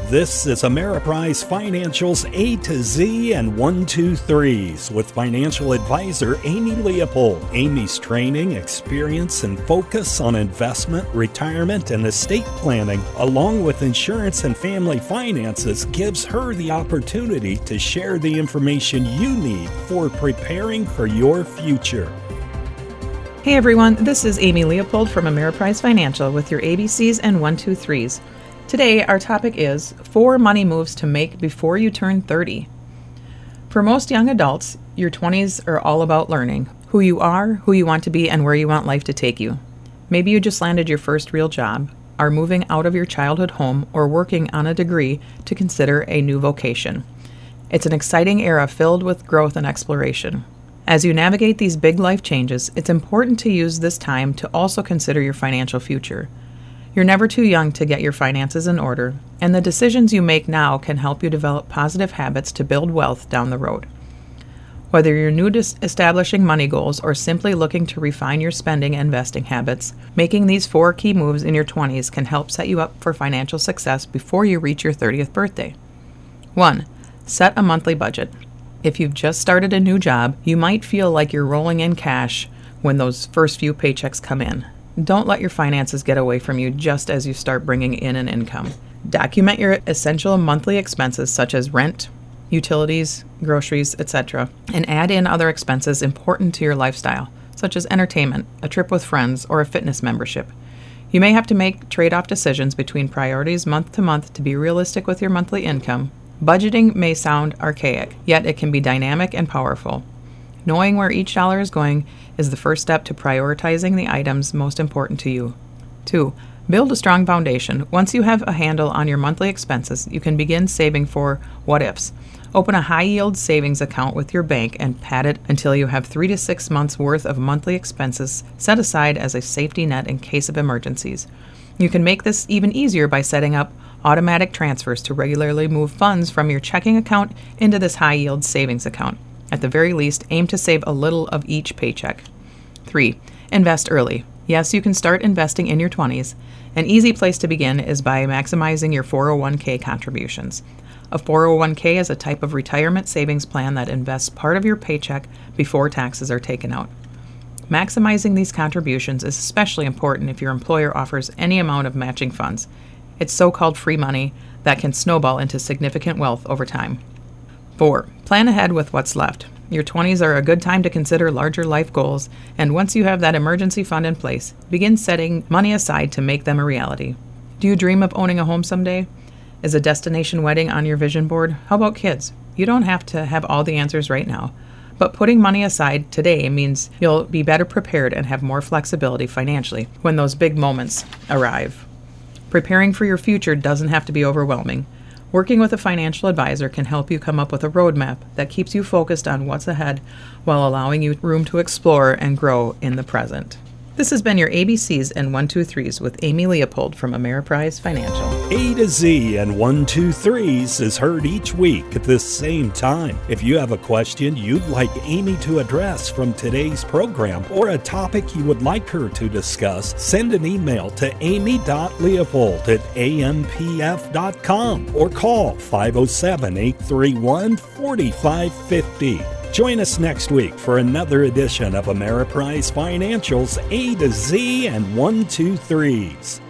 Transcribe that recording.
This is Ameriprise Financial's A to Z and 1, 2, 3s with financial advisor Amy Leopold. Amy's training, experience, and focus on investment, retirement, and estate planning, along with insurance and family finances, gives her the opportunity to share the information you need for preparing for your future. Hey everyone, this is Amy Leopold from Ameriprise Financial with your ABCs and 1, 2, 3s. Today, our topic is 4 money moves to make before you turn 30. For most young adults, your 20s are all about learning who you are, who you want to be, and where you want life to take you. Maybe you just landed your first real job, are moving out of your childhood home, or working on a degree to consider a new vocation. It's an exciting era filled with growth and exploration. As you navigate these big life changes, it's important to use this time to also consider your financial future. You're never too young to get your finances in order, and the decisions you make now can help you develop positive habits to build wealth down the road. Whether you're new to establishing money goals or simply looking to refine your spending and investing habits, making these 4 key moves in your 20s can help set you up for financial success before you reach your 30th birthday. 1. Set a monthly budget. If you've just started a new job, you might feel like you're rolling in cash when those first few paychecks come in. Don't let your finances get away from you just as you start bringing in an income. Document your essential monthly expenses such as rent, utilities, groceries, etc., and add in other expenses important to your lifestyle, such as entertainment, a trip with friends, or a fitness membership. You may have to make trade-off decisions between priorities month to month to be realistic with your monthly income. Budgeting may sound archaic, yet it can be dynamic and powerful. Knowing where each dollar is going is the first step to prioritizing the items most important to you. 2. Build a strong foundation. Once you have a handle on your monthly expenses, you can begin saving for what-ifs. Open a high-yield savings account with your bank and pad it until you have 3 to 6 months' worth of monthly expenses set aside as a safety net in case of emergencies. You can make this even easier by setting up automatic transfers to regularly move funds from your checking account into this high-yield savings account. At the very least, aim to save a little of each paycheck. 3. Invest early. Yes, you can start investing in your 20s. An easy place to begin is by maximizing your 401k contributions. A 401k is a type of retirement savings plan that invests part of your paycheck before taxes are taken out. Maximizing these contributions is especially important if your employer offers any amount of matching funds. It's so-called free money that can snowball into significant wealth over time. 4. Plan ahead with what's left. Your 20s are a good time to consider larger life goals, and once you have that emergency fund in place, begin setting money aside to make them a reality. Do you dream of owning a home someday? Is a destination wedding on your vision board? How about kids? You don't have to have all the answers right now, but putting money aside today means you'll be better prepared and have more flexibility financially when those big moments arrive. Preparing for your future doesn't have to be overwhelming. Working with a financial advisor can help you come up with a roadmap that keeps you focused on what's ahead while allowing you room to explore and grow in the present. This has been your ABCs and 1, 2, 3s with Amy Leopold from Ameriprise Financial. A to Z and 1, 2, 3s is heard each week at this same time. If you have a question you'd like Amy to address from today's program or a topic you would like her to discuss, send an email to amy.leopold@ampf.com or call 507-831-4550. Join us next week for another edition of Ameriprise Financial's A to Z and 1, 2, 3s.